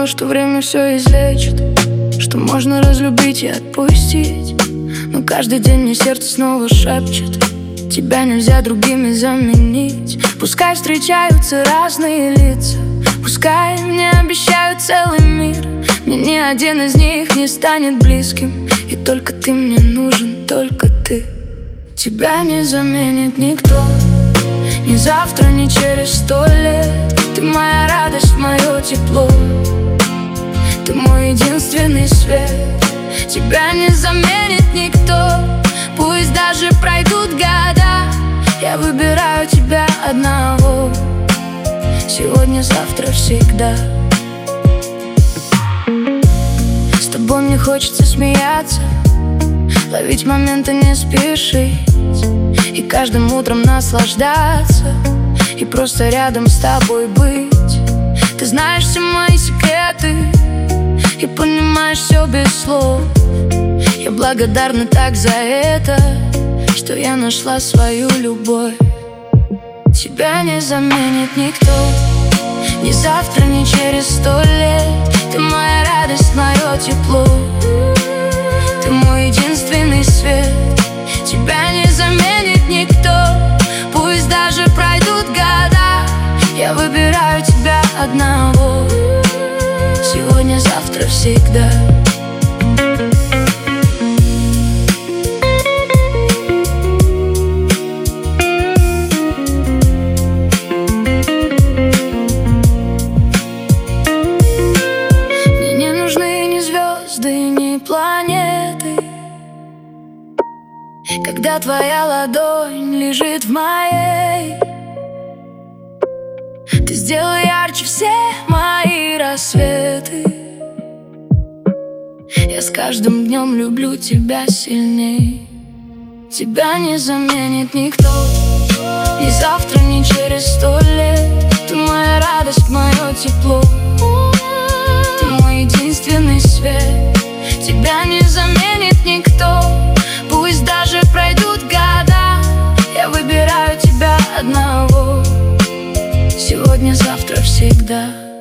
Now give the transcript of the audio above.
думала, что время все излечит, что можно разлюбить и отпустить. Но каждый день мне сердце снова шепчет: тебя нельзя другими заменить. Пускай встречаются разные лица, пускай мне обещают целый мир, мне ни один из них не станет близким. И только ты мне нужен, только ты. Тебя не заменит никто, ни завтра, ни через 100 лет. Ты моя радость, мое тепло, ты мой единственный свет. Тебя не заменит никто, пусть даже пройдут года. Я выбираю тебя одного, сегодня, завтра, всегда. С тобой мне хочется смеяться, ловить моменты, не спешить, и каждым утром наслаждаться, и просто рядом с тобой быть. Ты знаешь все мои секреты и понимаешь все без слов. Я благодарна так за это, что я нашла свою любовь. Тебя не заменит никто, ни завтра, ни через 100 лет. Ты моя радость, мое тепло, ты мой единственный свет. Тебя не заменит никто, пусть даже пройдут года. Я выбираю тебя одного, сегодня, завтра, всегда. Мне не нужны ни звезды, ни планеты, когда твоя ладонь лежит в моей. Ты сделай ярче все мои рассветы. Я с каждым днем люблю тебя сильней. Тебя не заменит никто, ни завтра, ни через 100 лет. Ты моя радость, мое тепло, ты мой единственный свет. Тебя не заменит никто, пусть даже пройдут года. Я выбираю тебя одного, сегодня, завтра, всегда.